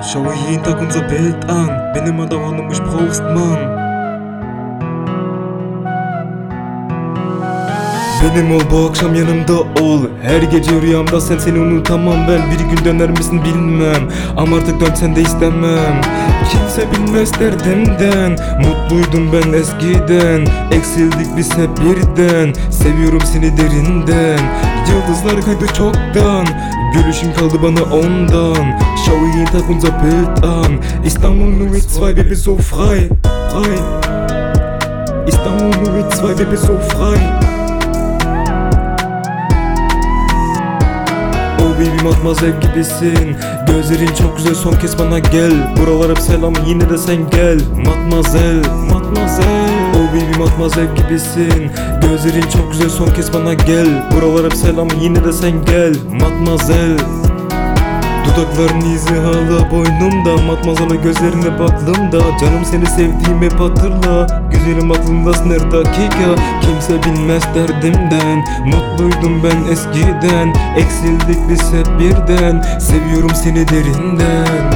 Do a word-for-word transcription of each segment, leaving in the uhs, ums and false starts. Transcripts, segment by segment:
Schaue jeden Tag unser Bild an, bin immer da, wann du mich brauchst, Mann. Benim ol, bu akşam yanımda ol. Her gece rüyamda sen, seni unutamam ben. Bir gün döner misin bilmem, ama artık dönsen de istemem. Kimse bilmez derdimden, mutluydum ben eskiden. Eksildik biz hep birden, seviyorum seni derinden. Yıldızlar kaydı çoktan, gülüşün kaldı bana ondan. Schaue jeden Tag unser Bild an. İstanbul nur wir zwei, wir bist so frei, frei. İstanbul nur wir zwei, wir bist so frei. Baby matmazel gibisin, gözlerin çok güzel, son kez bana gel. Buralar hep selam, yine de sen gel. Matmazel, matmazel. Oh baby matmazel gibisin, gözlerin çok güzel, son kez bana gel. Buralar hep selam, yine de sen gel. Matmazel. Dudakların izi hala boynumda, matmazala gözlerine baktığımda. Canım seni sevdiğim hep hatırla, güzelim aklımdasın her dakika. Kimse bilmez derdimden, mutluydum ben eskiden. Eksildik biz hep birden, seviyorum seni derinden.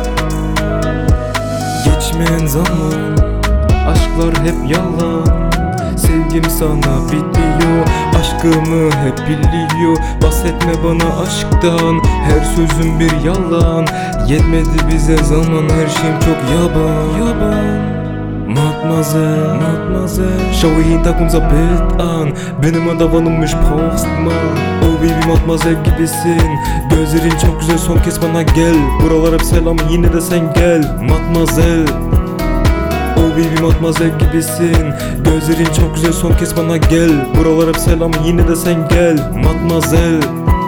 Geçmeyen zaman, aşklar hep yalan. Sevgim sana bitmiyor, aşkımı hep biliyor. Bahsetme bana aşktan, her sözüm bir yalan. Yetmedi bize zaman, her şeyim çok yaban, yaban. Mademoiselle, Mademoiselle, schaue jeden Tag unser Bild an. Bin immer da, wann du mich brauchst, Mann. Oh baby Mademoiselle gibisin, gözlerin çok güzel, son kez bana gel. Buralar hep selam, yine de sen gel. Mademoiselle. Oh baby matmazel gibisin, gözlerin çok güzel, son kez bana gel. Buralar hep selam, yine de sen gel. Matmazel.